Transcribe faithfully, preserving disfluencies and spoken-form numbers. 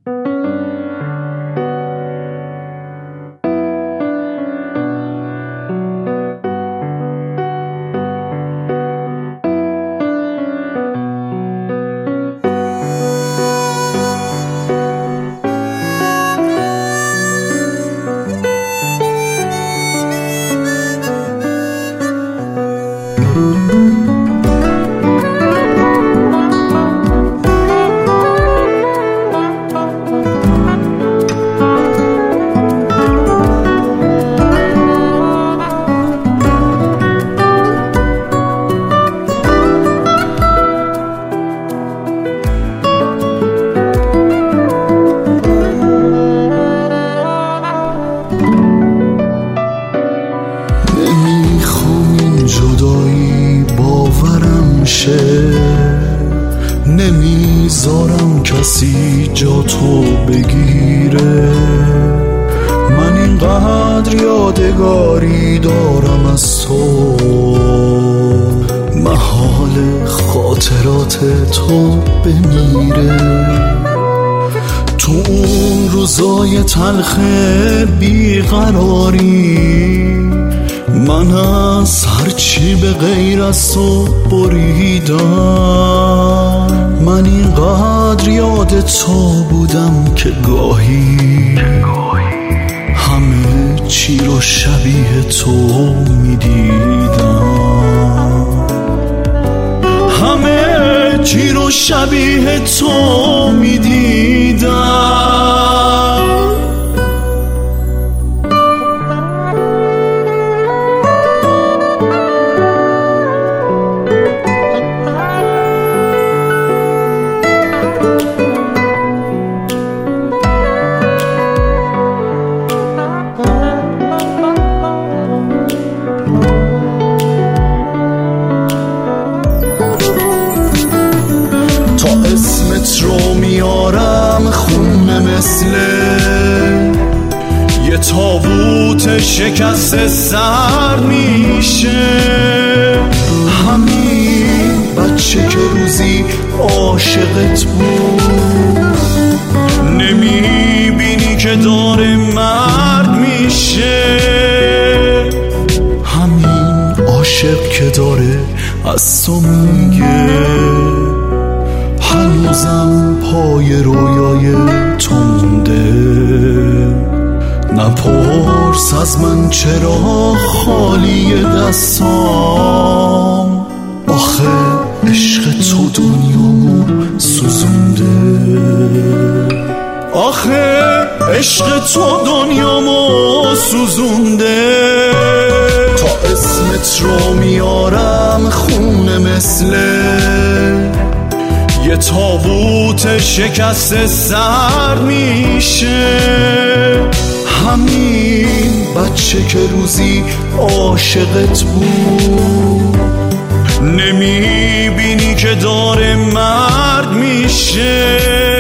نمیذارم کسی جا تو بگیره، من اینقدر یادگاری دارم از تو، محال خاطرات تو بمیره. تو اون روزای تلخ بیقراری من از هرچی به غیر از تو بریدم، من اینقدر یاد تو بودم که گاهی همه چی رو شبیه تو میدیدم، همه چی رو شبیه تو میدیدم. اسمت رو میارم خونه مثل یه تابوت شکست سر میشه، همین بچه که روزی عاشقت بود نمیبینی که داره مرد میشه، همین عاشق که داره از تو میگه هنوزم پای رویای تو مونده، نپرس از من چرا خالی دستام، آخه عشق تو دنیامو سوزونده، آخه عشق تو دنیامو سوزونده. تا اسمت رو میارم خونه مثل یه تابوت شکست سر میشه، همین بچه که روزی عاشقت بود نمیبینی که داره مرد میشه.